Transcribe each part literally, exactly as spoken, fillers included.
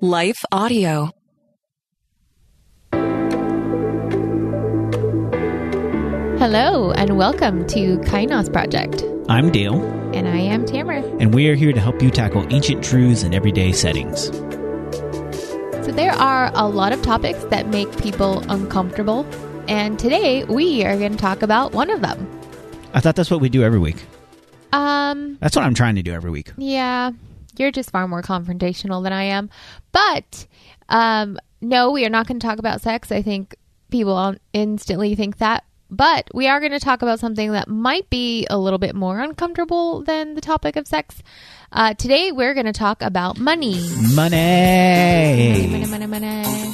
Life Audio. Hello, and welcome to Kainos Project. I'm Dale. And I am Tamara. And we are here to help you tackle ancient truths in everyday settings. So there are a lot of topics that make people uncomfortable, and today we are going to talk about one of them. I thought that's what we do every week. Um, That's what I'm trying to do every week. Yeah, you're just far more confrontational than I am. But um, no, we are not going to talk about sex. I think people instantly think that. But we are going to talk about something that might be a little bit more uncomfortable than the topic of sex. Uh, today, we're going to talk about money. Money. Money, money, money, money.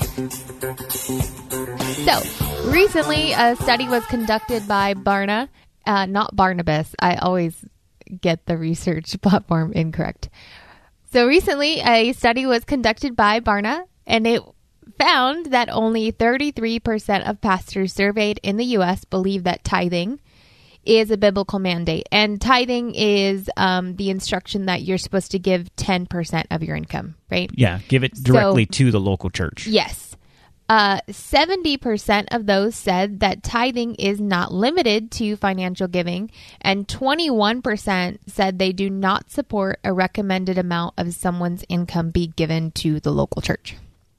So, recently, a study was conducted by Barna, uh, not Barnabas. I always get the research platform incorrect. So, recently, a study was conducted by Barna, and it found that only thirty-three percent of pastors surveyed in the U S believe that tithing is a biblical mandate. And tithing is um, the instruction that you're supposed to give ten percent of your income, right? Yeah, give it directly So, to the local church. Yes. Uh, seventy percent of those said that tithing is not limited to financial giving, and twenty-one percent said they do not support a recommended amount of someone's income be given to the local church.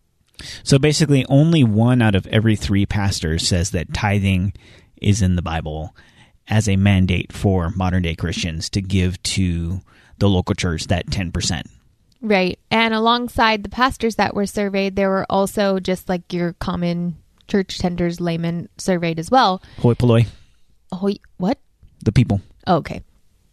So basically, only one out of every three pastors says that tithing is in the Bible as a mandate for modern-day Christians to give to the local church, that ten percent. Right. And alongside the pastors that were surveyed, there were also just like your common church tenders, laymen surveyed as well. Hoi polloi. Hoi, what? The people. Oh, okay.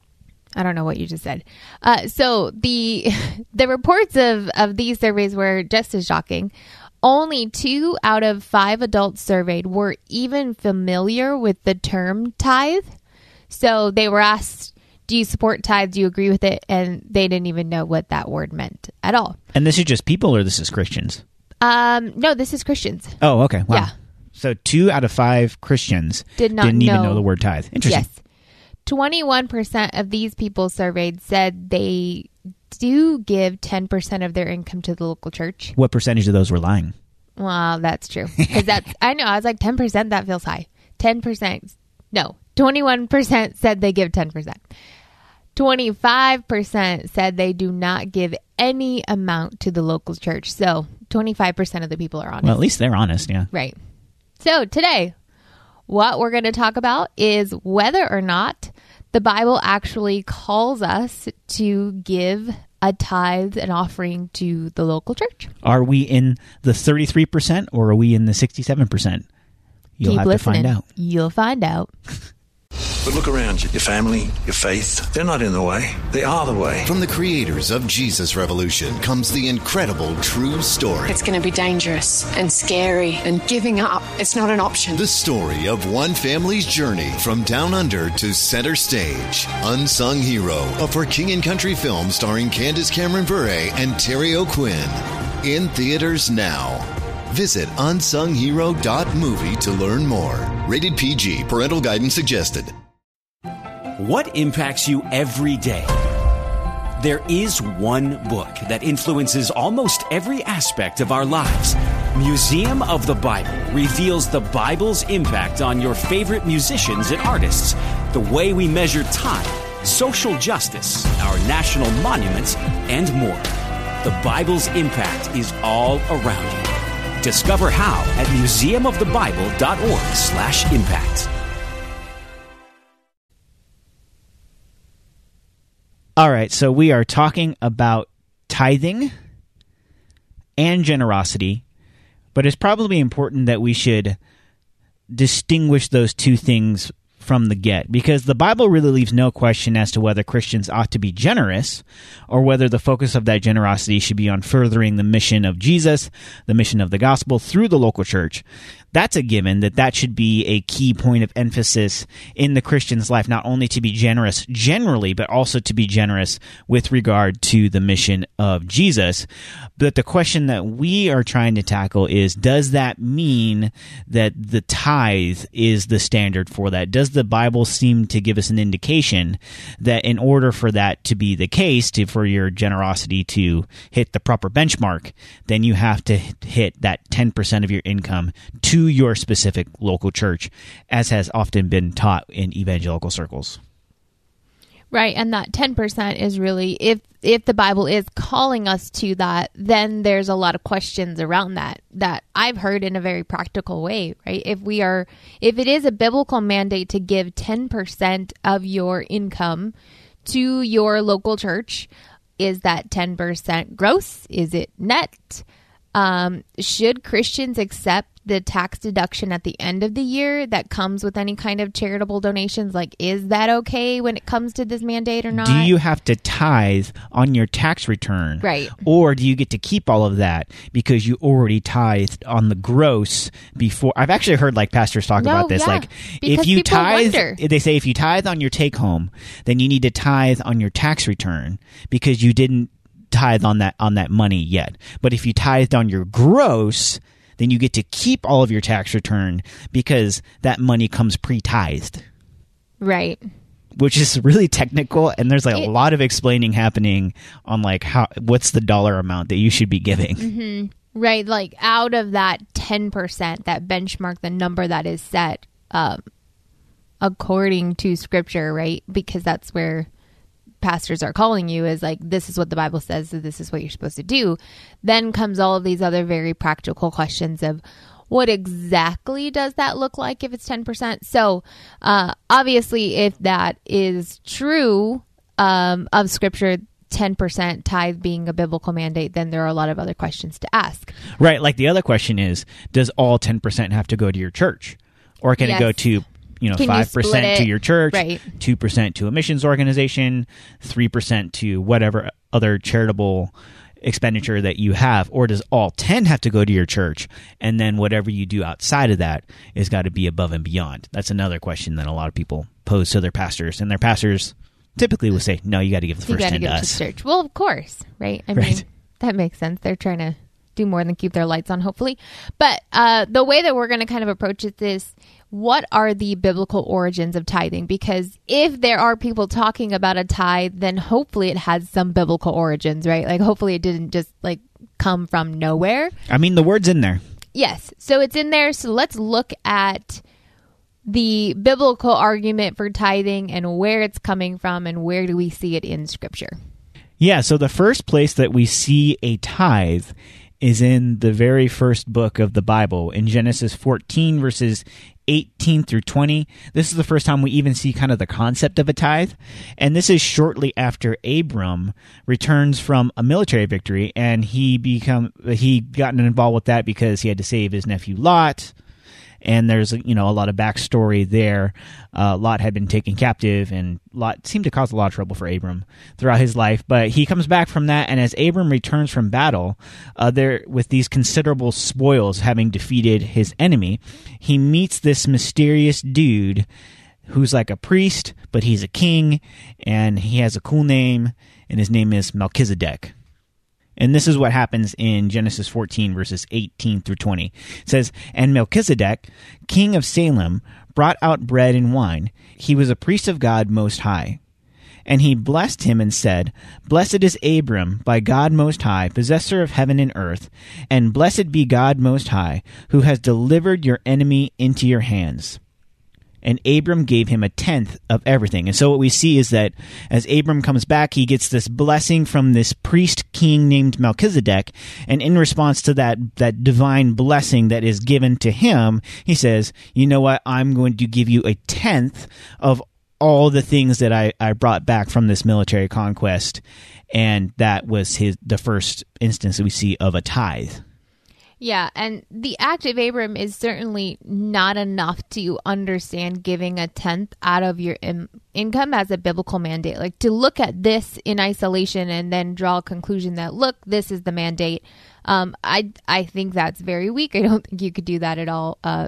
I don't know what you just said. Uh, so the the reports of, of these surveys were just as shocking. Only two out of five adults surveyed were even familiar with the term tithe. So they were asked, do you support tithe? Do you agree with it? And they didn't even know what that word meant at all. And this is just people, or this is Christians? Um, no, this is Christians. Oh, okay. Wow. Yeah. So two out of five Christians Did not didn't even know- know the word tithe. Interesting. Yes. twenty-one percent of these people surveyed said they do give ten percent of their income to the local church. What percentage of those were lying? Well, that's true. Because that's, I know, I was like ten percent, that feels high. ten percent, no, twenty-one percent said they give ten percent. twenty-five percent said they do not give any amount to the local church. So twenty-five percent of the people are honest. Well, at least they're honest, yeah. Right. So today, what we're going to talk about is whether or not the Bible actually calls us to give a tithe, an offering to the local church. Are we in the thirty-three percent or are we in the sixty-seven percent? You'll Keep have listening. to find out. You'll find out. But look around you. Your family, your faith, they're not in the way. They are the way. From the creators of Jesus Revolution comes the incredible true story. It's going to be dangerous and scary, and giving up, it's not an option. The story of one family's journey from down under to center stage. Unsung Hero, a For King and Country film starring Candace Cameron Bure and Terry O'Quinn. In theaters now. Visit unsung hero dot movie to learn more. Rated P G. Parental guidance suggested. What impacts you every day? There is one book that influences almost every aspect of our lives. Museum of the Bible reveals the Bible's impact on your favorite musicians and artists, the way we measure time, social justice, our national monuments, and more. The Bible's impact is all around you. Discover how at museum of the bible dot org slash impact. All right, so we are talking about tithing and generosity, but it's probably important that we should distinguish those two things from the get, because the Bible really leaves no question as to whether Christians ought to be generous or whether the focus of that generosity should be on furthering the mission of Jesus, the mission of the gospel through the local church. That's a given, that that should be a key point of emphasis in the Christian's life, not only to be generous generally, but also to be generous with regard to the mission of Jesus. But the question that we are trying to tackle is, does that mean that the tithe is the standard for that? Does the the Bible seem to give us an indication that in order for that to be the case, to, for your generosity to hit the proper benchmark, then you have to hit that ten percent of your income to your specific local church, as has often been taught in evangelical circles. Right, and that ten percent is really, if if the Bible is calling us to that, then there's a lot of questions around that that I've heard in a very practical way, right? If we are, if it is a biblical mandate to give ten percent of your income to your local church, is that ten percent gross? Is it net? Um, should Christians accept the tax deduction at the end of the year that comes with any kind of charitable donations? Like, is that okay when it comes to this mandate or not? Do you have to tithe on your tax return? Right. Or do you get to keep all of that because you already tithed on the gross before? I've actually heard like pastors talk No, about this. yeah, Like, because if you people tithe, wonder. they say if you tithe on your take home, then you need to tithe on your tax return because you didn't tithe on that on that money yet. But if you tithed on your gross, then you get to keep all of your tax return because that money comes pre-tithed. Right. Which is really technical, and there's like It- a lot of explaining happening on like how what's the dollar amount that you should be giving. Mm-hmm. Right. Like out of that ten percent, that benchmark, the number that is set um, according to Scripture, right? Because that's where pastors are calling you, is like, this is what the Bible says, so this is what you're supposed to do. Then comes all of these other very practical questions of what exactly does that look like if it's ten percent? So uh, obviously, if that is true um, of Scripture, ten percent tithe being a biblical mandate, then there are a lot of other questions to ask. Right. Like the other question is, does all ten percent have to go to your church? Or can Yes. it go to, you know, Can you five percent split to it? your church, Right. two percent to a missions organization, three percent to whatever other charitable expenditure that you have? Or does all ten have to go to your church? And then whatever you do outside of that is got to be above and beyond. That's another question that a lot of people pose to their pastors. And their pastors typically will say, no, you got to give the You first got to ten to give it to us. church. Well, of course, right? I Right. mean, that makes sense. They're trying to do more than keep their lights on, hopefully. But uh, the way that we're going to kind of approach it is, what are the biblical origins of tithing? Because if there are people talking about a tithe, then hopefully it has some biblical origins, right? Like, hopefully it didn't just like come from nowhere. I mean, the word's in there. Yes. So it's in there. So let's look at the biblical argument for tithing and where it's coming from and where do we see it in Scripture. Yeah, so the first place that we see a tithe is in the very first book of the Bible, in Genesis fourteen, verses eighteen through twenty. This is the first time we even see kind of the concept of a tithe. And this is shortly after Abram returns from a military victory, and he become he gotten involved with that because he had to save his nephew Lot. And there's, you know, a lot of backstory there. Uh, Lot had been taken captive, and Lot seemed to cause a lot of trouble for Abram throughout his life. But he comes back from that, and as Abram returns from battle, uh, there with these considerable spoils, having defeated his enemy, he meets this mysterious dude who's like a priest, but he's a king, and he has a cool name, and his name is Melchizedek. And this is what happens in Genesis fourteen, verses eighteen through twenty. It says, "And Melchizedek, king of Salem, brought out bread and wine. He was a priest of God Most High. And he blessed him and said, Blessed is Abram by God Most High, possessor of heaven and earth, and blessed be God Most High, who has delivered your enemy into your hands. And Abram gave him a tenth of everything." And so what we see is that as Abram comes back, he gets this blessing from this priest king named Melchizedek. And in response to that, that divine blessing that is given to him, he says, you know what? I'm going to give you a tenth of all the things that I, I brought back from this military conquest. And that was his the first instance that we see of a tithe. Yeah, and the act of Abram is certainly not enough to understand giving a tenth out of your in- income as a biblical mandate. Like, to look at this in isolation and then draw a conclusion that, look, this is the mandate, um, I I think that's very weak. I don't think you could do that at all. Uh, it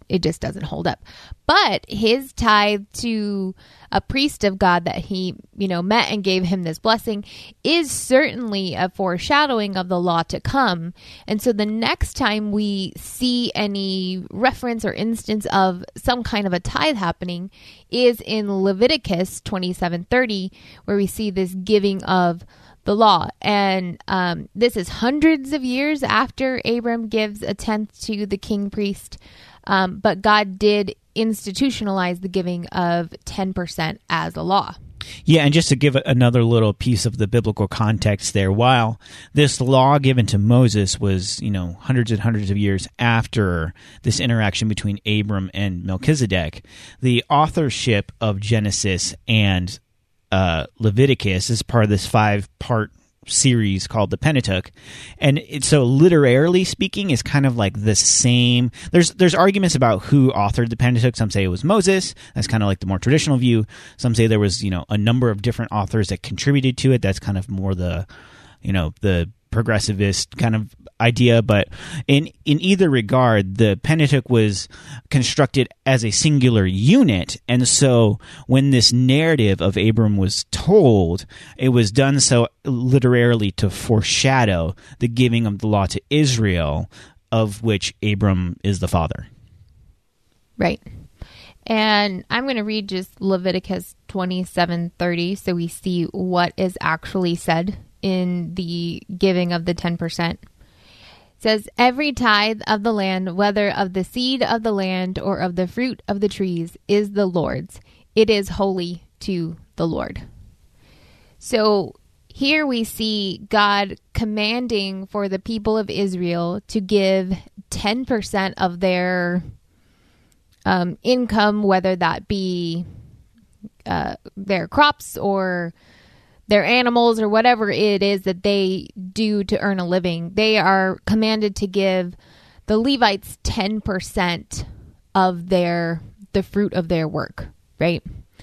it just doesn't hold up. But his tithe to a priest of God that he, you know, met and gave him this blessing is certainly a foreshadowing of the law to come. And so the next time we see any reference or instance of some kind of a tithe happening is in Leviticus twenty-seven thirty, where we see this giving of the law. And um, this is hundreds of years after Abram gives a tenth to the king priest. Um, but God did institutionalize the giving of ten percent as a law. Yeah, and just to give another little piece of the biblical context there, while this law given to Moses was, you know, hundreds and hundreds of years after this interaction between Abram and Melchizedek, the authorship of Genesis and uh, Leviticus is part of this five-part series called the Pentateuch, and it, so literarily speaking is kind of like the same. There's there's arguments about who authored the Pentateuch. Some say it was Moses. That's kind of like the more traditional view. Some say there was, you know, a number of different authors that contributed to it. That's kind of more the, you know, the progressivist kind of idea. But in in either regard, the Pentateuch was constructed as a singular unit, and so when this narrative of Abram was told, it was done so literarily to foreshadow the giving of the law to Israel, of which Abram is the father. Right. And I'm going to read just Leviticus twenty-seven thirty so we see what is actually said in the giving of the ten percent. It says, every tithe of the land, whether of the seed of the land or of the fruit of the trees, is the Lord's. It is holy to the Lord. So here we see God commanding for the people of Israel to give ten percent of their um, income, whether that be uh, their crops or their animals or whatever it is that they do to earn a living. They are commanded to give the Levites ten percent of their the fruit of their work, right?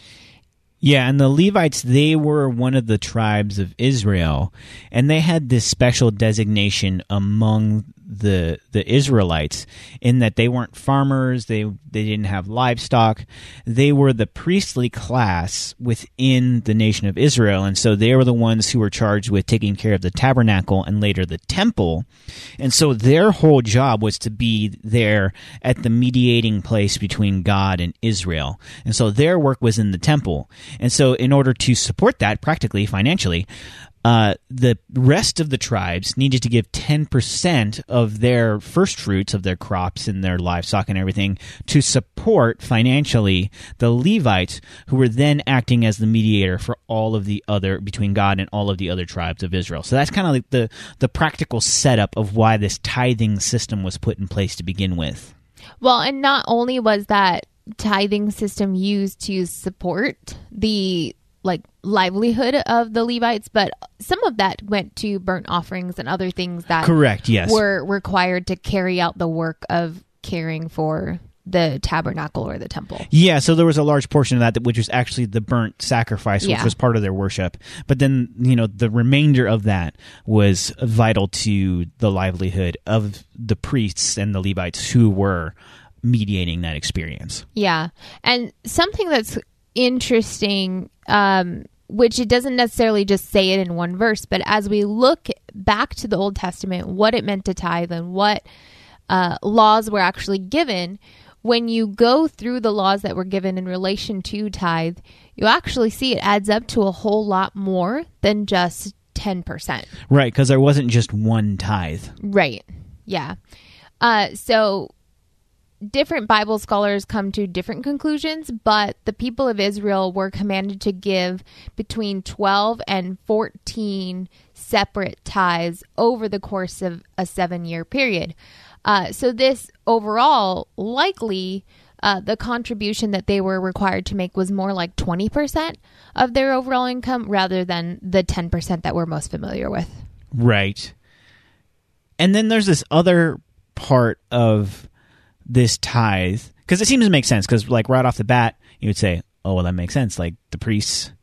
Yeah, and the Levites, they were one of the tribes of Israel, and they had this special designation among the the Israelites in that they weren't farmers, they they didn't have livestock. They were the priestly class within the nation of Israel, and so they were the ones who were charged with taking care of the tabernacle and later the temple. And so their whole job was to be there at the mediating place between God and Israel. And so their work was in the temple. And so in order to support that practically, financially, Uh, the rest of the tribes needed to give ten percent of their first fruits of their crops and their livestock and everything to support financially the Levites, who were then acting as the mediator for all of the other, between God and all of the other tribes of Israel. So that's kind of like the, the practical setup of why this tithing system was put in place to begin with. Well, and not only was that tithing system used to support the like livelihood of the Levites, but some of that went to burnt offerings and other things that correct yes were required to carry out the work of caring for the tabernacle or the temple. Yeah, so there was a large portion of that which was actually the burnt sacrifice, which yeah. was part of their worship. But then, you know, the remainder of that was vital to the livelihood of the priests and the Levites who were mediating that experience. Yeah, and something that's interesting, um, which it doesn't necessarily just say it in one verse, but as we look back to the Old Testament, what it meant to tithe and what uh, laws were actually given, when you go through the laws that were given in relation to tithe, you actually see it adds up to a whole lot more than just ten percent. Right, because there wasn't just one tithe. Right, yeah. Uh, so different Bible scholars come to different conclusions, but the people of Israel were commanded to give between twelve and fourteen separate tithes over the course of a seven-year period. Uh, so this overall, likely, uh, the contribution that they were required to make was more like twenty percent of their overall income rather than the ten percent that we're most familiar with. Right. And then there's this other part of this tithe, because it seems to make sense, because like right off the bat you would say, oh well, that makes sense, like the priests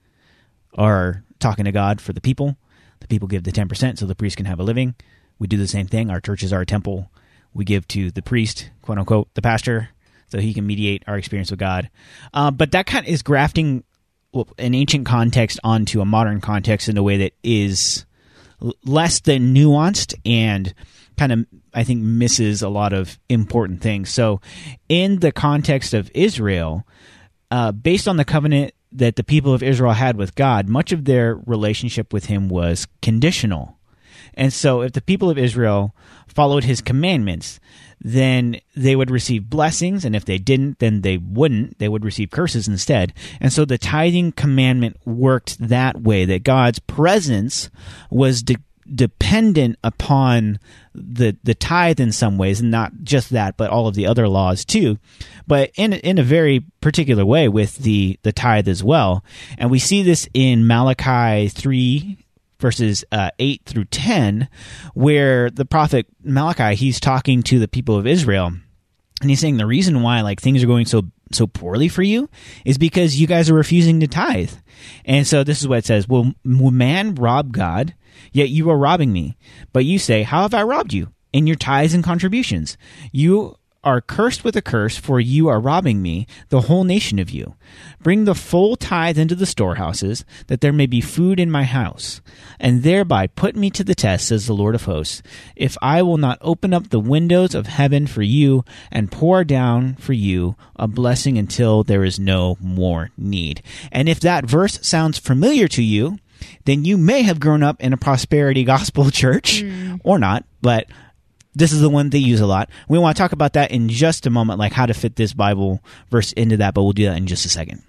are talking to God for the people, the people give the ten percent so the priest can have a living. We do the same thing, our churches are a temple, we give to the priest, quote unquote, the pastor, so he can mediate our experience with God. Uh, but that kind of is grafting an ancient context onto a modern context in a way that is l- less than nuanced and kind of, I think, misses a lot of important things. So in the context of Israel, uh, based on the covenant that the people of Israel had with God, much of their relationship with him was conditional. And so if the people of Israel followed his commandments, then they would receive blessings, and if they didn't, then they wouldn't. They would receive curses instead. And so the tithing commandment worked that way, that God's presence was de- dependent upon the the tithe in some ways, and not just that, but all of the other laws too, but in in a very particular way with the, the tithe as well. And we see this in Malachi three, verses uh, eight through ten, where the prophet Malachi, he's talking to the people of Israel, and he's saying the reason why like things are going so so poorly for you is because you guys are refusing to tithe. And so this is what it says: will, will man rob God? Yet you are robbing me. But you say, how have I robbed you? In your tithes and contributions. You are cursed with a curse, for you are robbing me, the whole nation of you. Bring the full tithe into the storehouses, that there may be food in my house, and thereby put me to the test, says the Lord of hosts, if I will not open up the windows of heaven for you and pour down for you a blessing until there is no more need. And if that verse sounds familiar to you, then you may have grown up in a prosperity gospel church, mm. or not, but this is the one they use a lot. We want to talk about that in just a moment, like how to fit this Bible verse into that, but we'll do that in just a second.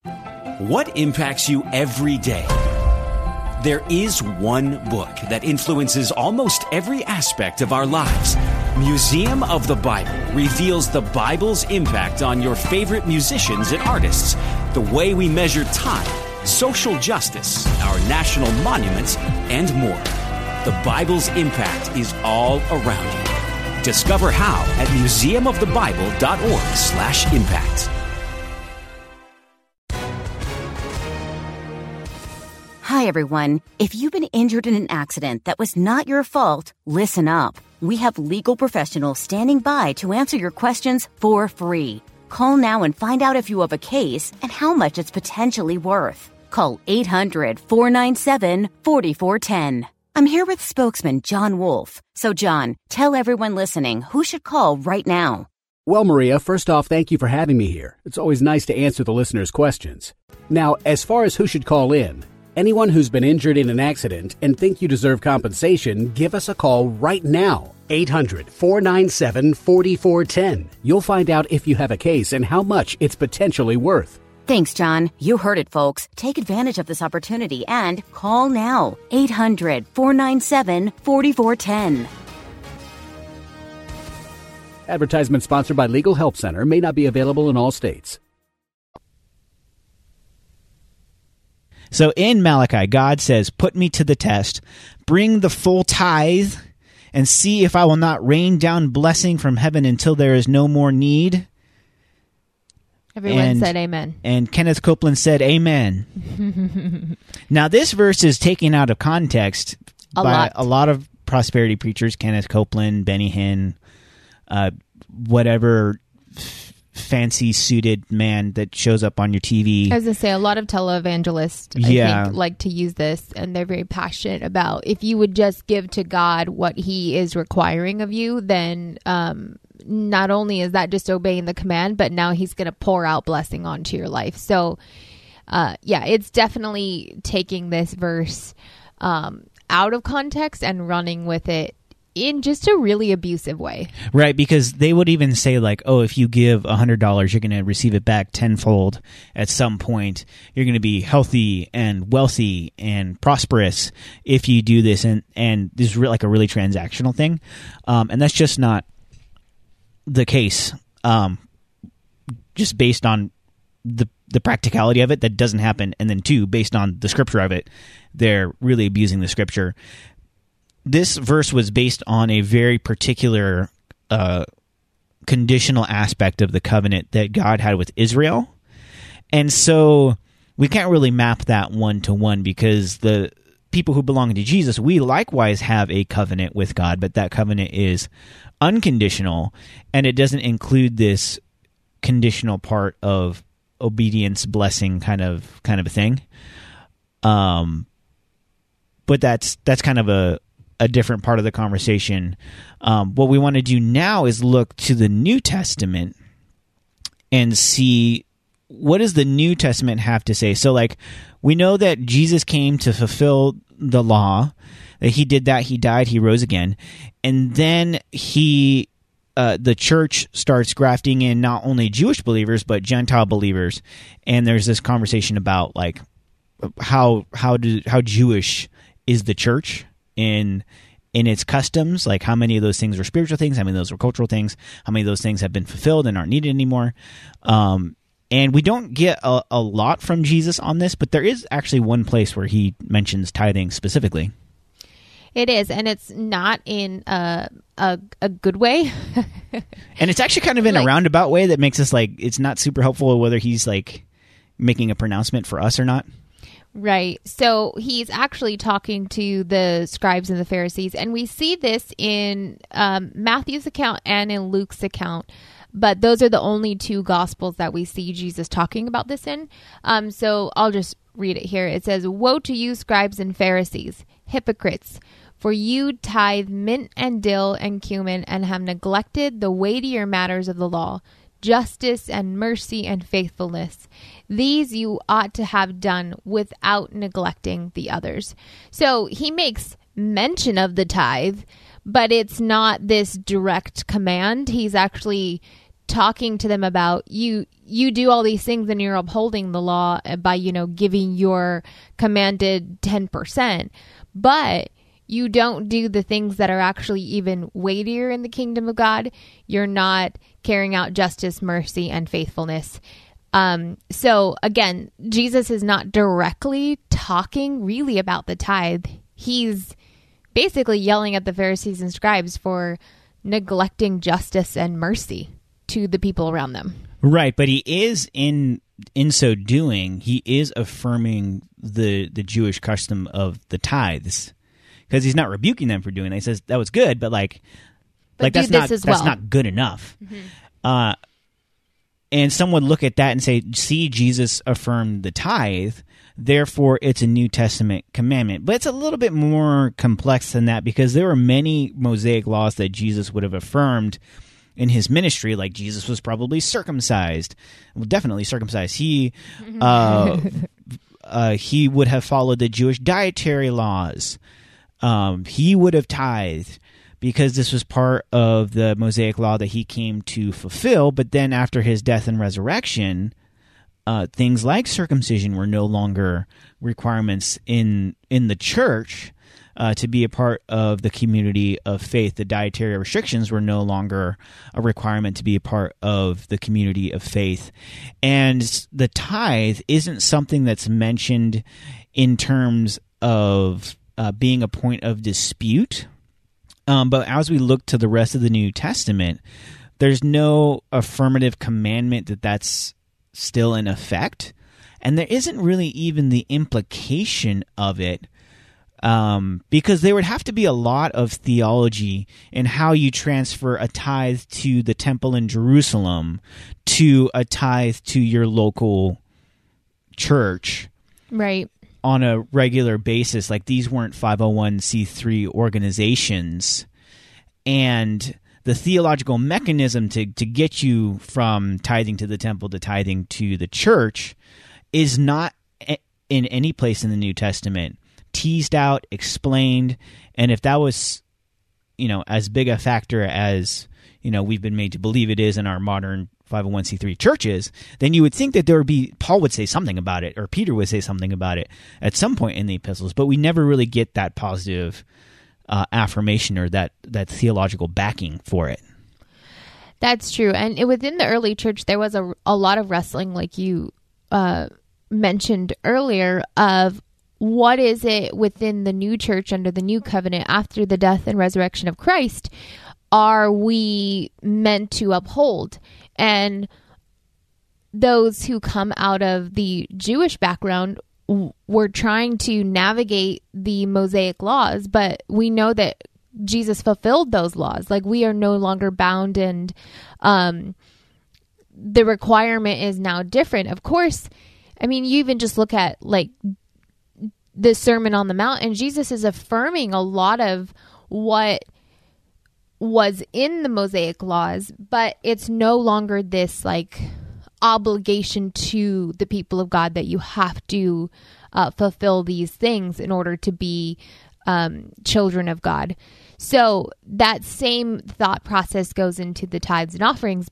What impacts you every day? There is one book that influences almost every aspect of our lives. Museum of the Bible reveals the Bible's impact on your favorite musicians and artists, the way we measure time, social justice, our national monuments, and more. The Bible's impact is all around you. Discover how at museum of the bible dot org slash impact. Hi, everyone. If you've been injured in an accident that was not your fault, listen up. We have legal professionals standing by to answer your questions for free. Call now and find out if you have a case and how much it's potentially worth. Call eight hundred, four nine seven, four four one zero. I'm here with spokesman John Wolf. So, John, tell everyone listening who should call right now. Well, Maria, first off, thank you for having me here. It's always nice to answer the listeners' questions. Now, as far as who should call in, anyone who's been injured in an accident and think you deserve compensation, give us a call right now. eight hundred, four nine seven, four four one zero. You'll find out if you have a case and how much it's potentially worth. Thanks, John. You heard it, folks. Take advantage of this opportunity and call now. eight hundred, four nine seven, four four one zero. Advertisement sponsored by Legal Help Center. May not be available in all states. So in Malachi, God says, put me to the test, bring the full tithe, and see if I will not rain down blessing from heaven until there is no more need. Everyone and, said amen. And Kenneth Copeland said amen. Now, this verse is taken out of context a by lot. a lot of prosperity preachers, Kenneth Copeland, Benny Hinn, uh, whatever f- fancy-suited man that shows up on your T V. I was going to say, a lot of televangelists, I yeah. think, like to use this, and they're very passionate about if you would just give to God what he is requiring of you, then um, not only is that just obeying the command, but now he's going to pour out blessing onto your life. So, uh, yeah, it's definitely taking this verse um, out of context and running with it in just a really abusive way. Right, because they would even say like, oh, if you give one hundred dollars, you're going to receive it back tenfold at some point. You're going to be healthy and wealthy and prosperous if you do this. And, and this is re- like a really transactional thing. Um, and that's just not the case, um, just based on the the practicality of it. That doesn't happen. And then two, based on the scripture of it, they're really abusing the scripture. This verse was based on a very particular uh, conditional aspect of the covenant that God had with Israel. And so we can't really map that one-to-one because the people who belong to Jesus, we likewise have a covenant with God, but that covenant is unconditional, and it doesn't include this conditional part of obedience, blessing, kind of kind of a thing. Um, but that's that's kind of a a different part of the conversation. Um, what we want to do now is look to the New Testament and see what does the New Testament have to say. So, like, we know that Jesus came to fulfill the law, that he did that, he died, he rose again, and then he, uh, the church starts grafting in not only Jewish believers but Gentile believers, and there's this conversation about like how how do how Jewish is the church in in its customs, like how many of those things were spiritual things, how many of those were cultural things, how many of those things have been fulfilled and aren't needed anymore. Um, and we don't get a, a lot from Jesus on this, but there is actually one place where he mentions tithing specifically. It is, and it's not in a a, a good way. And it's actually kind of in like, a roundabout way that makes us like, it's not super helpful whether he's like making a pronouncement for us or not. Right. So he's actually talking to the scribes and the Pharisees, and we see this in um, Matthew's account and in Luke's account. But those are the only two gospels that we see Jesus talking about this in. Um, so I'll just read it here. It says, "Woe to you, scribes and Pharisees, hypocrites! For you tithe mint and dill and cumin and have neglected the weightier matters of the law, justice and mercy and faithfulness. These you ought to have done without neglecting the others." So he makes mention of the tithe, but it's not this direct command. He's actually talking to them about you you do all these things and you're upholding the law by, you know, giving your commanded ten percent. But you don't do the things that are actually even weightier in the kingdom of God. You're not carrying out justice, mercy, and faithfulness. Um, so again, Jesus is not directly talking really about the tithe. He's basically yelling at the Pharisees and scribes for neglecting justice and mercy to the people around them. Right, but he is in in so doing, he is affirming the the Jewish custom of the tithes. Because he's not rebuking them for doing that. He says that was good, but like, but like that's not that's well. not good enough. Mm-hmm. Uh, and some would look at that and say, "See, Jesus affirmed the tithe, therefore it's a New Testament commandment." But it's a little bit more complex than that because there were many Mosaic laws that Jesus would have affirmed in his ministry. Like Jesus was probably circumcised, well, definitely circumcised. He, uh, uh, he would have followed the Jewish dietary laws. Um, he would have tithed because this was part of the Mosaic law that he came to fulfill. But then after his death and resurrection, uh, things like circumcision were no longer requirements in in the church uh, to be a part of the community of faith. The dietary restrictions were no longer a requirement to be a part of the community of faith. And the tithe isn't something that's mentioned in terms of Uh, being a point of dispute. Um, but as we look to the rest of the New Testament, there's no affirmative commandment that that's still in effect. And there isn't really even the implication of it um, because there would have to be a lot of theology in how you transfer a tithe to the temple in Jerusalem to a tithe to your local church. Right. On a regular basis. Like these weren't five oh one c three organizations, and the theological mechanism to, to get you from tithing to the temple to tithing to the church is not in any place in the New Testament teased out, explained. And if that was, you know, as big a factor as, you know, we've been made to believe it is in our modern five oh one c three churches, then you would think that there would be, Paul would say something about it, or Peter would say something about it at some point in the epistles, but we never really get that positive uh, affirmation or that, that theological backing for it. That's true. And it, within the early church, there was a, a lot of wrestling, like you uh, mentioned earlier, of what is it within the new church under the new covenant after the death and resurrection of Christ are we meant to uphold? And those who come out of the Jewish background w- were trying to navigate the Mosaic laws, but we know that Jesus fulfilled those laws. Like we are no longer bound and um, the requirement is now different. Of course, I mean, you even just look at like the Sermon on the Mount, and Jesus is affirming a lot of what was in the Mosaic laws, but it's no longer this like obligation to the people of God that you have to uh, fulfill these things in order to be um, children of God. So that same thought process goes into the tithes and offerings.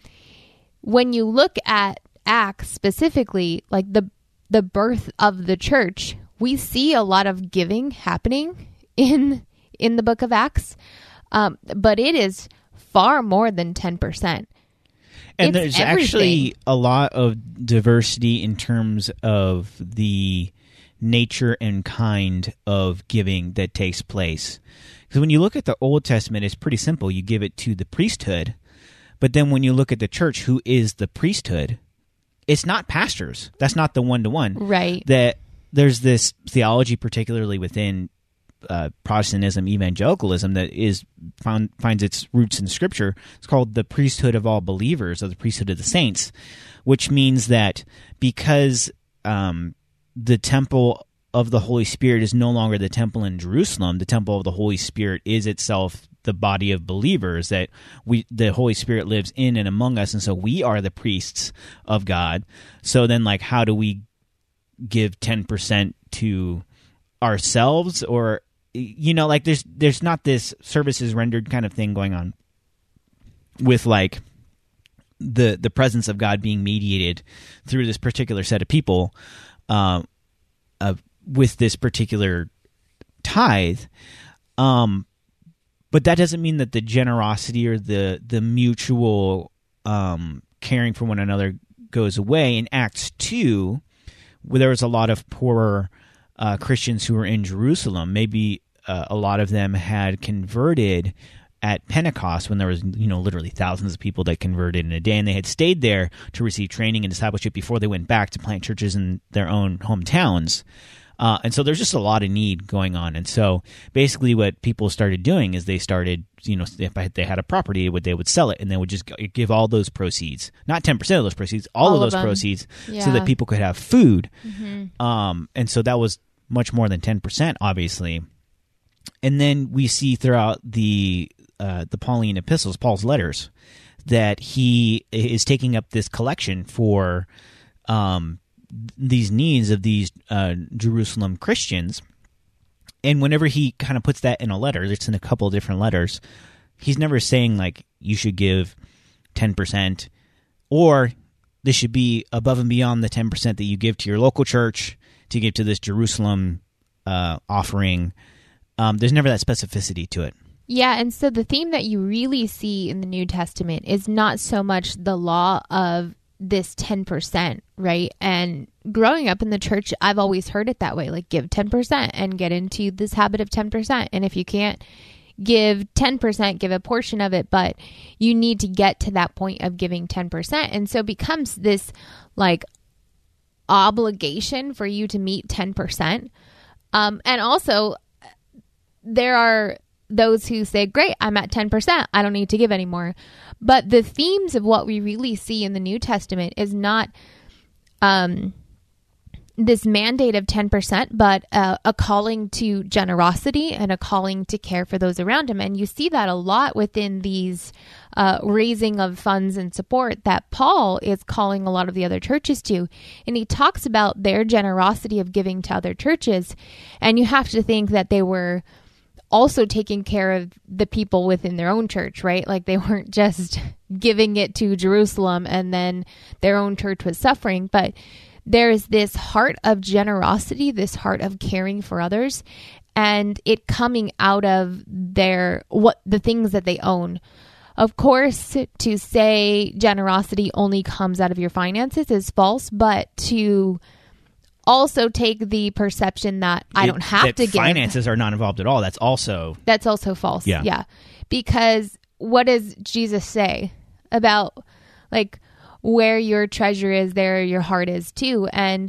When you look at Acts specifically, like the the birth of the church, we see a lot of giving happening in in the book of Acts, um, but it is far more than ten percent. And It's there's everything. actually a lot of diversity in terms of the nature and kind of giving that takes place. Because when you look at the Old Testament, it's pretty simple. You give it to the priesthood. But then when you look at the church, who is the priesthood, it's not pastors. That's not the one-to-one. Right. That there's this theology, particularly within uh, Protestantism, evangelicalism, that is found, finds its roots in Scripture. It's called the priesthood of all believers, or the priesthood of the saints, which means that because um, the temple of the Holy Spirit is no longer the temple in Jerusalem, the temple of the Holy Spirit is itself the body of believers, that we the Holy Spirit lives in and among us, and so we are the priests of God. So then, like, how do we give ten percent to ourselves? Or, you know, like, there's there's not this services rendered kind of thing going on with, like, the the presence of God being mediated through this particular set of people uh, uh, with this particular tithe. Um, but that doesn't mean that the generosity or the the mutual um, caring for one another goes away. In Acts two, where there was a lot of poorer uh, Christians who were in Jerusalem, maybe uh, a lot of them had converted at Pentecost, when there was, you know, literally thousands of people that converted in a day, and they had stayed there to receive training and discipleship before they went back to plant churches in their own hometowns. Uh, and so there's just a lot of need going on. And so basically what people started doing is they started, you know, if they had a property, they would sell it, and they would just give all those proceeds, not ten percent of those proceeds, all, all of those of proceeds, yeah. so that people could have food. Mm-hmm. Um, and so that was much more than ten percent, obviously. And then we see throughout the uh, the Pauline epistles, Paul's letters, that he is taking up this collection for um, these needs of these uh, Jerusalem Christians. And whenever he kind of puts that in a letter, it's in a couple of different letters, he's never saying, like, you should give ten percent, or this should be above and beyond the ten percent that you give to your local church to give to this Jerusalem uh, offering. Um, there's never that specificity to it. Yeah, and so the theme that you really see in the New Testament is not so much the law of this ten percent, right? And growing up in the church, I've always heard it that way, like, give ten percent and get into this habit of ten percent. And if you can't give ten percent, give a portion of it, but you need to get to that point of giving ten percent. And so it becomes this, like, obligation for you to meet ten percent. Um, and also, there are those who say, great, I'm at ten percent. I don't need to give anymore. But the themes of what we really see in the New Testament is not um, this mandate of ten percent, but uh, a calling to generosity and a calling to care for those around him. And you see that a lot within these uh, raising of funds and support that Paul is calling a lot of the other churches to. And he talks about their generosity of giving to other churches. And you have to think that they were also taking care of the people within their own church, right? Like, they weren't just giving it to Jerusalem and then their own church was suffering, but there is this heart of generosity, this heart of caring for others, and it coming out of their, what the things that they own. Of course, to say generosity only comes out of your finances is false, but to also take the perception that I don't have that to give. Finances are not involved at all. That's also... That's also false. Yeah. Yeah. Because what does Jesus say about, like, where your treasure is, there your heart is too. And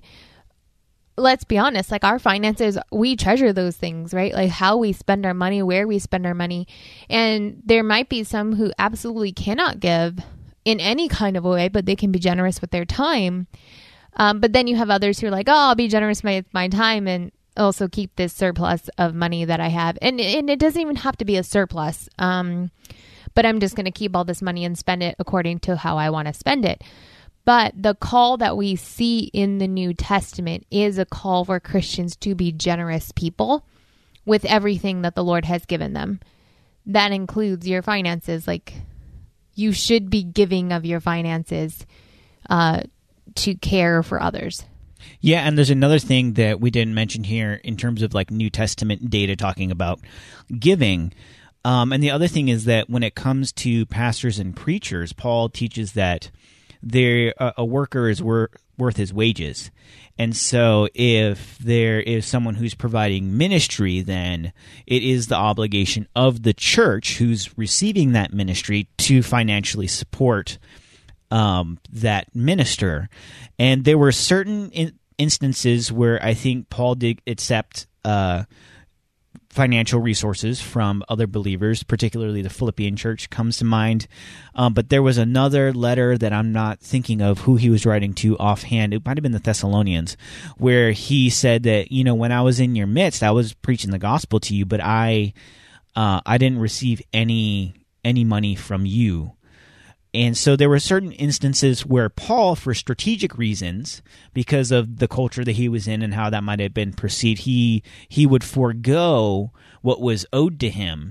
let's be honest, like, our finances, we treasure those things, right? Like, how we spend our money, where we spend our money. And there might be some who absolutely cannot give in any kind of a way, but they can be generous with their time. Um, but then you have others who are like, oh, I'll be generous with my time and also keep this surplus of money that I have. And, and it doesn't even have to be a surplus. Um, but I'm just going to keep all this money and spend it according to how I want to spend it. But the call that we see in the New Testament is a call for Christians to be generous people with everything that the Lord has given them. That includes your finances. Like, you should be giving of your finances uh, to care for others. Yeah, and there's another thing that we didn't mention here in terms of like New Testament data talking about giving. Um, and the other thing is that when it comes to pastors and preachers, Paul teaches that there a, a worker is wor- worth his wages. And so if there is someone who's providing ministry, then it is the obligation of the church who's receiving that ministry to financially support um, that minister. And there were certain in- instances where I think Paul did accept uh, financial resources from other believers, particularly the Philippian church comes to mind. Um, but there was another letter that I'm not thinking of who he was writing to offhand. It might have been the Thessalonians, where he said that, you know, when I was in your midst, I was preaching the gospel to you, but I uh, I didn't receive any any money from you. And so there were certain instances where Paul, for strategic reasons, because of the culture that he was in and how that might have been perceived, he he would forego what was owed to him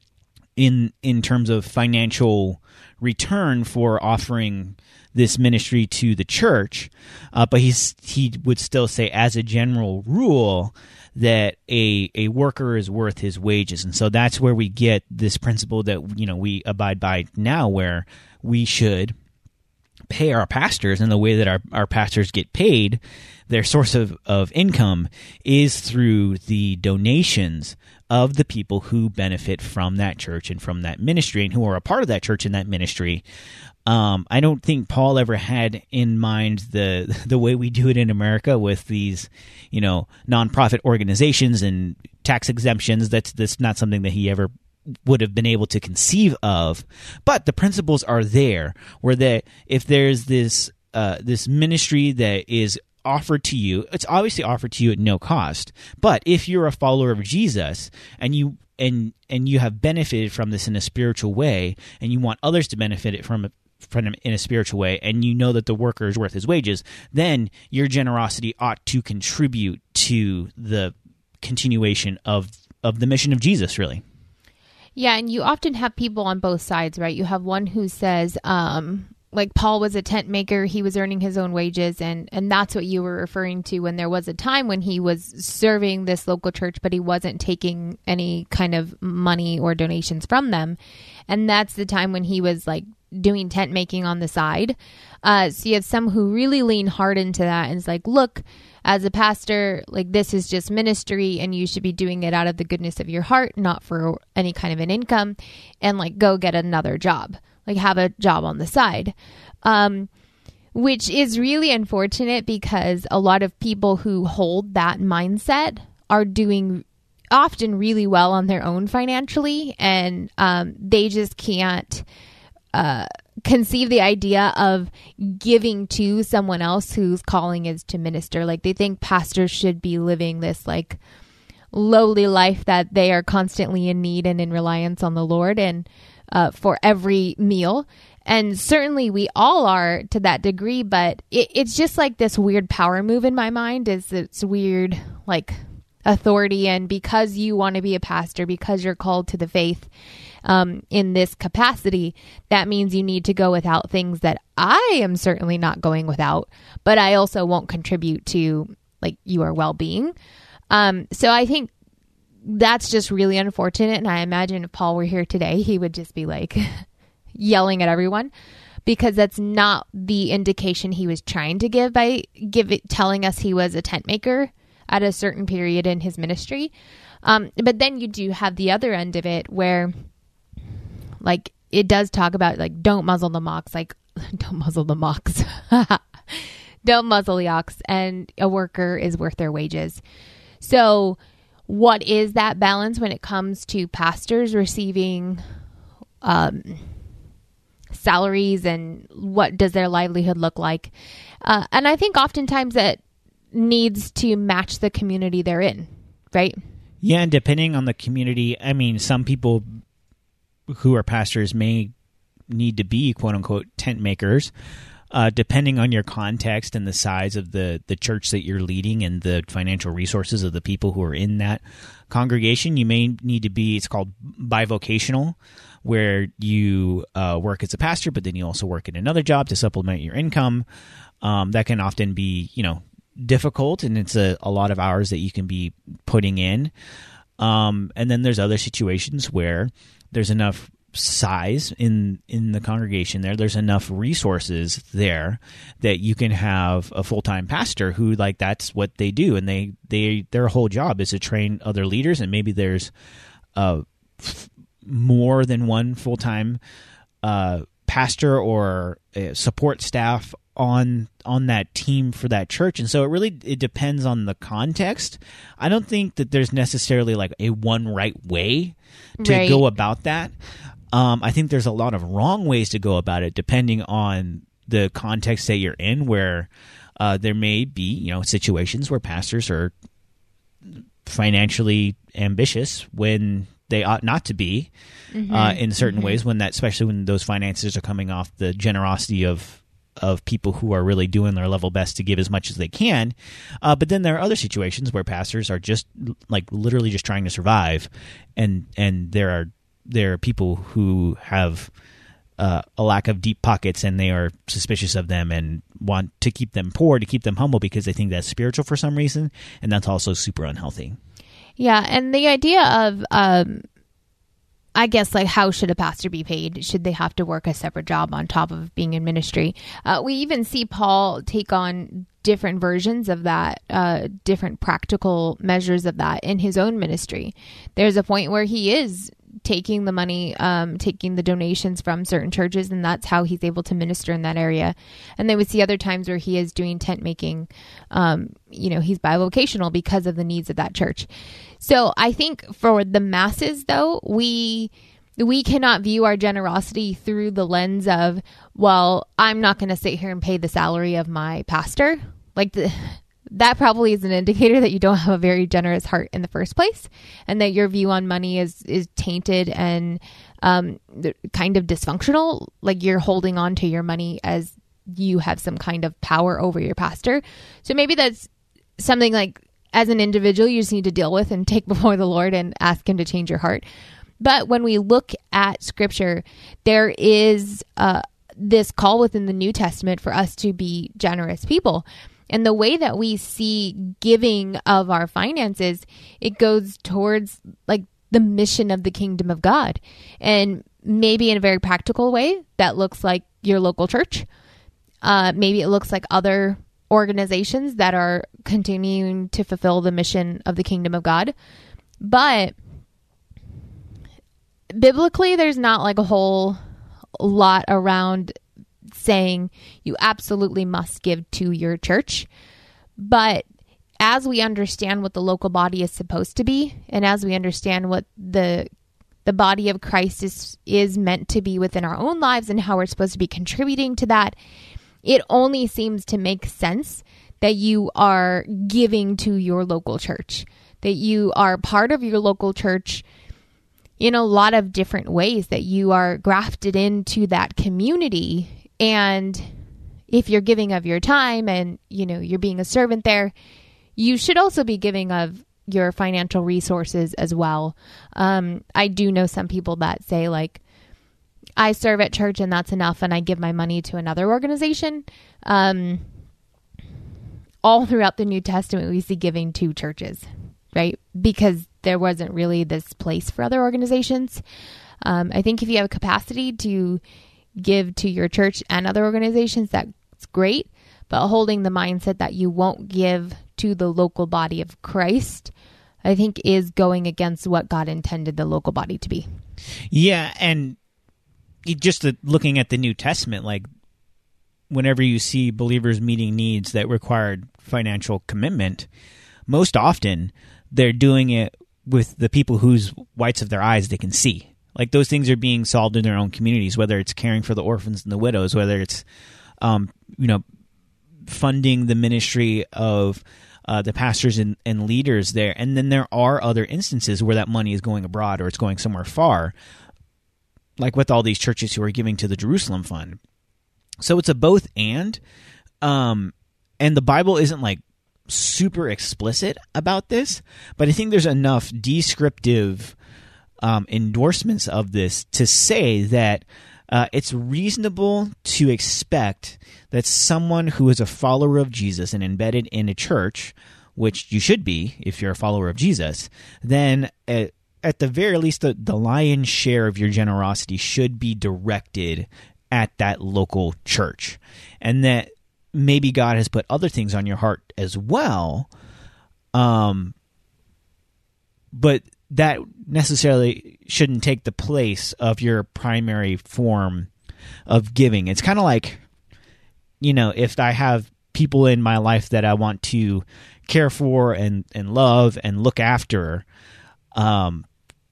in in terms of financial return for offering this ministry to the church. Uh, but he's, he would still say, as a general rule, that a a worker is worth his wages. And so that's where we get this principle that, you know, we abide by now, where we should pay our pastors, and the way that our, our pastors get paid, their source of, of income is through the donations of the people who benefit from that church and from that ministry and who are a part of that church and that ministry. Um, I don't think Paul ever had in mind the the way we do it in America with these, you know, nonprofit organizations and tax exemptions. That's that's not something that he ever would have been able to conceive of. But the principles are there, where that if there's this uh, this ministry that is offered to you, it's obviously offered to you at no cost. But if you're a follower of Jesus and you and and you have benefited from this in a spiritual way, and you want others to benefit it from from it in a spiritual way, and you know that the worker is worth his wages, then your generosity ought to contribute to the continuation of of the mission of Jesus, really. Yeah, and you often have people on both sides, right? You have one who says, um, like Paul was a tent maker, he was earning his own wages, and, and that's what you were referring to when there was a time when he was serving this local church, but he wasn't taking any kind of money or donations from them. And that's the time when he was like doing tent making on the side. Uh, so you have some who really lean hard into that and it's like, look, as a pastor, like this is just ministry and you should be doing it out of the goodness of your heart, not for any kind of an income, and like go get another job, like have a job on the side. Um, which is really unfortunate because a lot of people who hold that mindset are doing often really well on their own financially, and um, they just can't uh, conceive the idea of giving to someone else whose calling is to minister. Like they think pastors should be living this like lowly life that they are constantly in need and in reliance on the Lord and uh, for every meal. And certainly we all are to that degree, but it, it's just like this weird power move in my mind is it's weird like authority. And because you want to be a pastor, because you're called to the faith um, in this capacity, that means you need to go without things that I am certainly not going without, but I also won't contribute to like your well-being. Um, so I think that's just really unfortunate. And I imagine if Paul were here today, he would just be like yelling at everyone, because that's not the indication he was trying to give by give it, telling us he was a tent maker at a certain period in his ministry. Um, but then you do have the other end of it where like it does talk about like, don't muzzle the ox, like don't muzzle the ox, don't muzzle the ox, and a worker is worth their wages. So what is that balance when it comes to pastors receiving um, salaries and what does their livelihood look like. Uh, and I think oftentimes it needs to match the community they're in, right? Yeah, and depending on the community, I mean, some people who are pastors may need to be quote-unquote tent makers, uh, depending on your context and the size of the, the church that you're leading and the financial resources of the people who are in that congregation. You may need to be, it's called bivocational, where you uh, work as a pastor, but then you also work in another job to supplement your income. Um, that can often be, you know, difficult, and it's a, a lot of hours that you can be putting in. Um, and then there's other situations where there's enough size in in the congregation there, there's enough resources there that you can have a full-time pastor who, like, that's what they do, and they, they their whole job is to train other leaders, and maybe there's uh, f- more than one full-time uh, pastor or uh, support staff on on that team for that church. And so it really it depends on the context. I don't think that there's necessarily like a one right way to right. go about that. Um, I think there's a lot of wrong ways to go about it depending on the context that you're in, where uh, there may be, you know, situations where pastors are financially ambitious when they ought not to be mm-hmm. uh, in certain mm-hmm. ways, when that, especially when those finances are coming off the generosity of of people who are really doing their level best to give as much as they can. Uh, but then there are other situations where pastors are just like literally just trying to survive. And, and there are, there are people who have uh, a lack of deep pockets, and they are suspicious of them and want to keep them poor, to keep them humble, because they think that's spiritual for some reason. And that's also super unhealthy. Yeah. And the idea of, um, I guess, like, how should a pastor be paid? Should they have to work a separate job on top of being in ministry? Uh, we even see Paul take on different versions of that, uh, different practical measures of that in his own ministry. There's a point where he is taking the money, um, taking the donations from certain churches, and that's how he's able to minister in that area. And then we see other times where he is doing tent making. Um, you know, he's bivocational because of the needs of that church. So I think for the masses, though, we we cannot view our generosity through the lens of, well, I'm not going to sit here and pay the salary of my pastor. Like, the, that probably is an indicator that you don't have a very generous heart in the first place, and that your view on money is is tainted and um, kind of dysfunctional. Like, you're holding on to your money as you have some kind of power over your pastor. So maybe that's something, like, as an individual, you just need to deal with and take before the Lord and ask him to change your heart. But when we look at scripture, there is uh, this call within the New Testament for us to be generous people. And the way that we see giving of our finances, it goes towards, like, the mission of the kingdom of God. And maybe in a very practical way, that looks like your local church. Uh, maybe it looks like other organizations that are continuing to fulfill the mission of the kingdom of God. But biblically, there's not like a whole lot around saying you absolutely must give to your church. But as we understand what the local body is supposed to be, and as we understand what the the body of Christ is is meant to be within our own lives, and how we're supposed to be contributing to that, it only seems to make sense that you are giving to your local church, that you are part of your local church in a lot of different ways, that you are grafted into that community. And if you're giving of your time and, you know, you're being a servant there, you should also be giving of your financial resources as well. Um, I do know some people that say, like, I serve at church and that's enough, and I give my money to another organization. Um, all throughout the New Testament, we see giving to churches, right? Because there wasn't really this place for other organizations. Um, I think if you have a capacity to give to your church and other organizations, that's great. But holding the mindset that you won't give to the local body of Christ, I think, is going against what God intended the local body to be. Yeah, and just the, looking at the New Testament, like, whenever you see believers meeting needs that required financial commitment, most often they're doing it with the people whose whites of their eyes they can see, Like those things are being solved in their own communities, whether it's caring for the orphans and the widows, whether it's, um, you know, funding the ministry of uh, the pastors and, and leaders there. And then there are other instances where that money is going abroad or it's going somewhere far, like with all these churches who are giving to the Jerusalem Fund. So it's a both and. Um, and the Bible isn't like super explicit about this, but I think there's enough descriptive um, endorsements of this to say that uh, it's reasonable to expect that someone who is a follower of Jesus and embedded in a church, which you should be if you're a follower of Jesus, then at, at the very least the, the lion's share of your generosity should be directed at that local church. And that maybe God has put other things on your heart as well, um, but that necessarily shouldn't take the place of your primary form of giving. It's kind of like, you know, if I have people in my life that I want to care for and, and love and look after, um,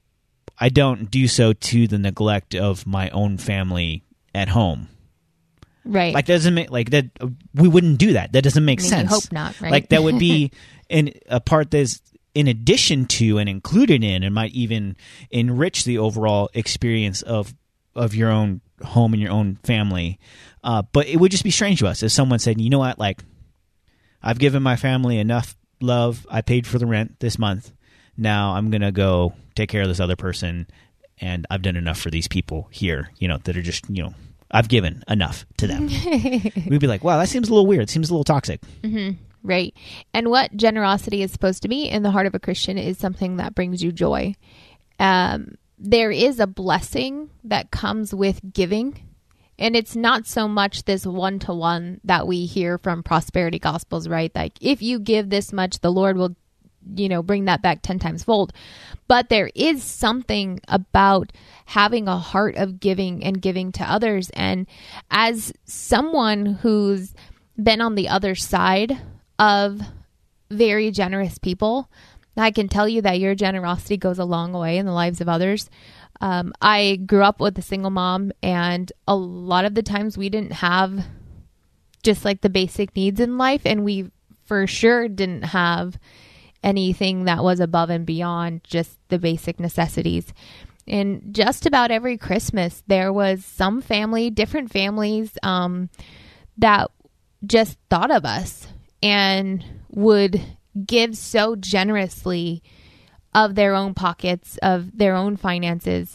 I don't do so to the neglect of my own family at home. Right. Like that doesn't make like that. We wouldn't do that. That doesn't make I mean, sense. you hope not. Right. Like that would be in a part that's in addition to and included in, and might even enrich the overall experience of of your own home and your own family. Uh, but it would just be strange to us if someone said, "You know what? Like, I've given my family enough love. I paid for the rent this month. Now I'm gonna go take care of this other person, and I've done enough for these people here. You know, that are just you know." I've given enough to them. We'd be like, wow, that seems a little weird. It seems a little toxic. Mm-hmm. Right. And what generosity is supposed to be in the heart of a Christian is something that brings you joy. Um, there is a blessing that comes with giving. And it's not so much this one-to-one that we hear from prosperity gospels, right? Like, if you give this much, the Lord will, you know, bring that back ten times fold. But there is something about having a heart of giving and giving to others. And as someone who's been on the other side of very generous people, I can tell you that your generosity goes a long way in the lives of others. Um, I grew up with a single mom, and a lot of the times we didn't have just like the basic needs in life. And we for sure didn't have anything that was above and beyond just the basic necessities. And just about every Christmas, there was some family, different families, um, that just thought of us and would give so generously of their own pockets, of their own finances,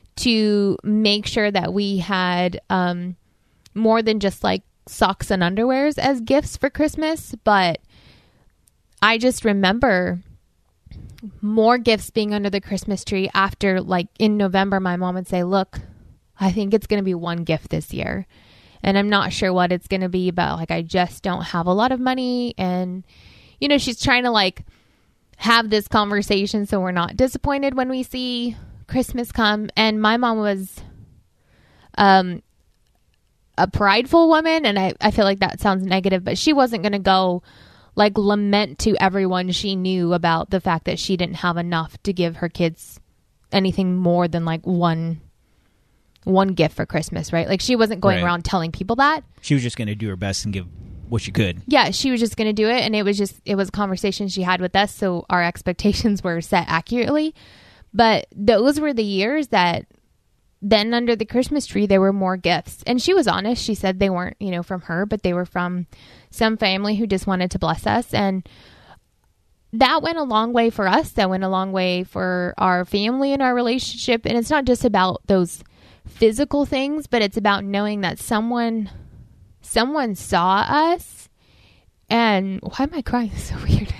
to make sure that we had um, more than just like socks and underwears as gifts for Christmas. But I just remember more gifts being under the Christmas tree after, like, in November, my mom would say, look, I think it's going to be one gift this year. And I'm not sure what it's going to be, but like, I just don't have a lot of money. And, you know, she's trying to like have this conversation so we're not disappointed when we see Christmas come. And my mom was um, a prideful woman. And I, I feel like that sounds negative, but she wasn't going to go like lament to everyone she knew about the fact that she didn't have enough to give her kids anything more than like one one gift for Christmas, right? Like, she wasn't going Right. around telling people that. She was just going to do her best and give what she could. Yeah, she was just going to do it. And it was just, it was a conversation she had with us. So our expectations were set accurately. But those were the years that then under the Christmas tree, there were more gifts. And she was honest. She said they weren't, you know, from her, but they were from some family who just wanted to bless us. And that went a long way for us. That went a long way for our family and our relationship. And it's not just about those physical things, but it's about knowing that someone, someone saw us. And why am I crying? It's so weird.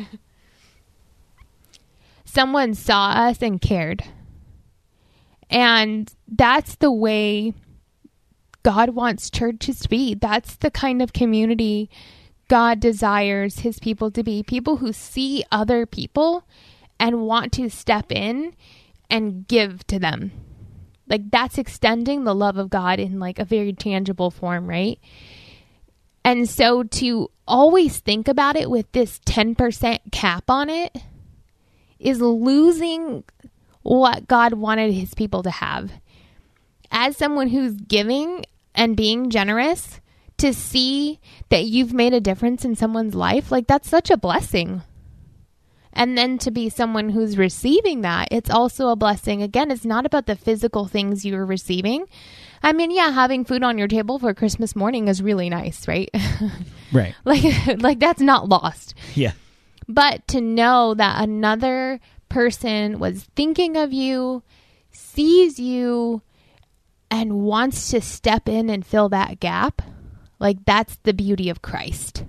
Someone saw us and cared. And that's the way God wants churches to be. That's the kind of community God desires his people to be. People who see other people and want to step in and give to them. Like, that's extending the love of God in like a very tangible form, right? And so to always think about it with this ten percent cap on it is losing what God wanted his people to have. As someone who's giving and being generous, to see that you've made a difference in someone's life, like that's such a blessing. And then to be someone who's receiving that, it's also a blessing. Again, it's not about the physical things you're receiving. I mean, yeah, having food on your table for Christmas morning is really nice, right? Right. like, like that's not lost. Yeah. But to know that another person was thinking of you, sees you, and wants to step in and fill that gap, like that's the beauty of Christ.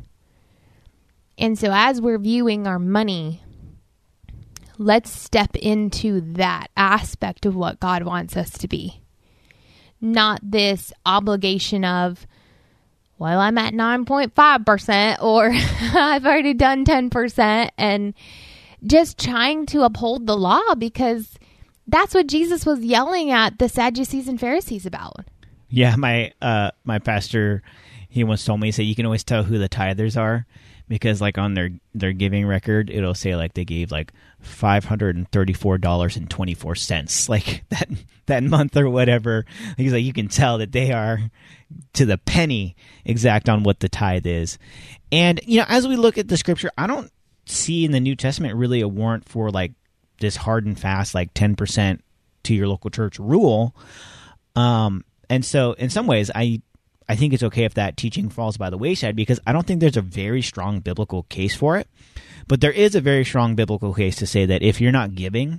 And so as we're viewing our money, let's step into that aspect of what God wants us to be. Not this obligation of, well, I'm at nine point five percent or I've already done ten percent, and just trying to uphold the law, because that's what Jesus was yelling at the Sadducees and Pharisees about. Yeah, my uh, my pastor, he once told me, he said, you can always tell who the tithers are, because like on their, their giving record, it'll say like they gave like five hundred thirty-four dollars and twenty-four cents like that that month or whatever. He's like, you can tell that they are to the penny exact on what the tithe is. And, you know, as we look at the scripture, I don't see in the New Testament really a warrant for like this hard and fast, like ten percent to your local church rule. Um, and so in some ways, I I think it's okay if that teaching falls by the wayside, because I don't think there's a very strong biblical case for it. But there is a very strong biblical case to say that if you're not giving,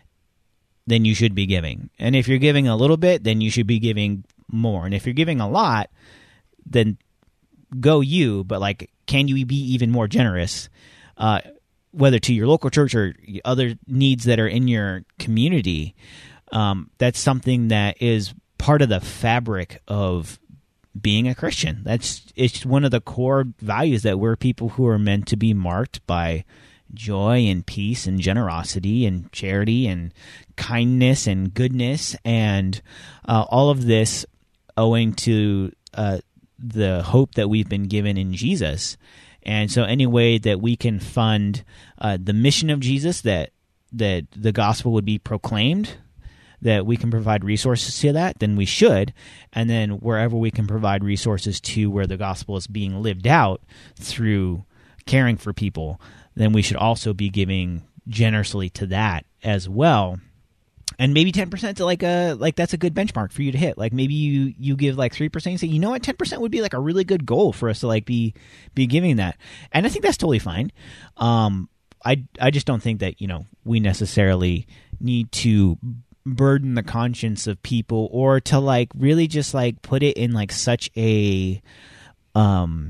then you should be giving. And if you're giving a little bit, then you should be giving more. And if you're giving a lot, then go you, but like, can you be even more generous, uh, whether to your local church or other needs that are in your community? Um, that's something that is part of the fabric of being a Christian. That's it's one of the core values, that we're people who are meant to be marked by joy and peace and generosity and charity and kindness and goodness, and uh, all of this owing to uh, the hope that we've been given in Jesus. And so any way that we can fund uh, the mission of Jesus, that that the gospel would be proclaimed, that we can provide resources to that, then we should. And then wherever we can provide resources to where the gospel is being lived out through caring for people, then we should also be giving generously to that as well. And maybe ten percent to like a like that's a good benchmark for you to hit. Like maybe you you give like three percent and say, you know what, ten percent would be like a really good goal for us to like be be giving that. And I think that's totally fine. Um, I I just don't think that, you know, we necessarily need to burden the conscience of people, or to like really just like put it in like such a um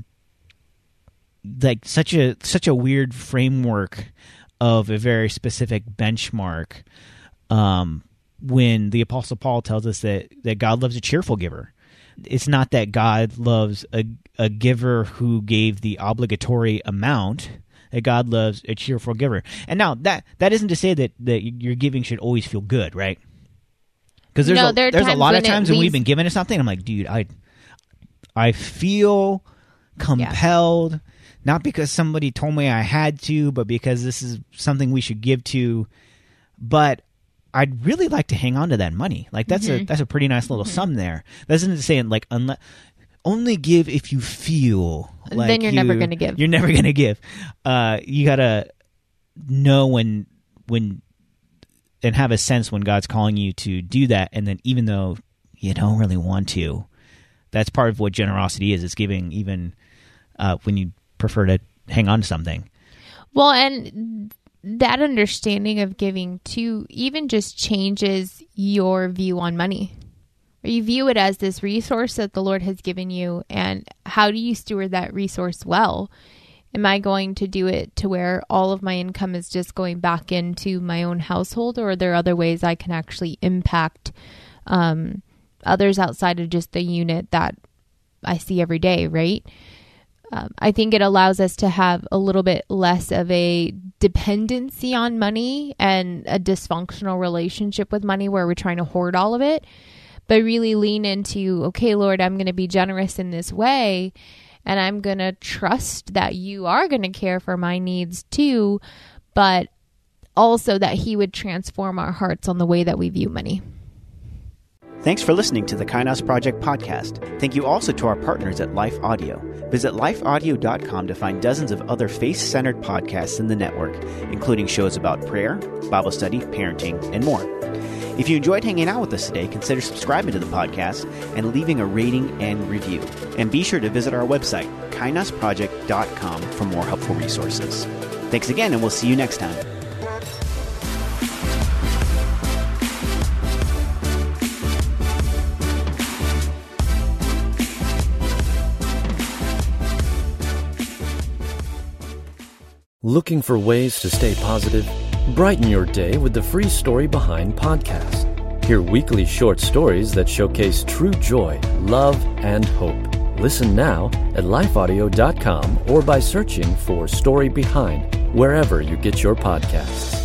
like such a such a weird framework of a very specific benchmark, um when the Apostle Paul tells us that that God loves a cheerful giver. It's not that God loves a a giver who gave the obligatory amount, that God loves a cheerful giver. And now that that isn't to say that that your giving should always feel good, right? Because there's, no, a, there there's a lot of when times when leaves... we've been given to something, I'm like, dude, I I feel compelled, yeah. Not because somebody told me I had to, but because this is something we should give to. But I'd really like to hang on to that money. Like that's mm-hmm. a that's a pretty nice little mm-hmm. sum there. That isn't saying like unless only give if you feel like then you're you, never going to give. You're never going to give. Uh, you gotta know when when. and have a sense when God's calling you to do that. And then even though you don't really want to, that's part of what generosity is. It's giving even uh, when you prefer to hang on to something. Well, and that understanding of giving too even just changes your view on money. You view it as this resource that the Lord has given you, and how do you steward that resource well? Am I going to do it to where all of my income is just going back into my own household, or are there other ways I can actually impact um, others outside of just the unit that I see every day, right? Um, I think it allows us to have a little bit less of a dependency on money and a dysfunctional relationship with money where we're trying to hoard all of it, but really lean into, okay, Lord, I'm going to be generous in this way. And I'm going to trust that you are going to care for my needs too. But also that he would transform our hearts on the way that we view money. Thanks for listening to the Kainos Project podcast. Thank you also to our partners at Life Audio. Visit life audio dot com to find dozens of other faith-centered podcasts in the network, including shows about prayer, Bible study, parenting, and more. If you enjoyed hanging out with us today, consider subscribing to the podcast and leaving a rating and review. And be sure to visit our website, kainos project dot com, for more helpful resources. Thanks again, and we'll see you next time. Looking for ways to stay positive? Brighten your day with the Free Story Behind podcast. Hear weekly short stories that showcase true joy, love, and hope. Listen now at life audio dot com or by searching for Story Behind wherever you get your podcasts.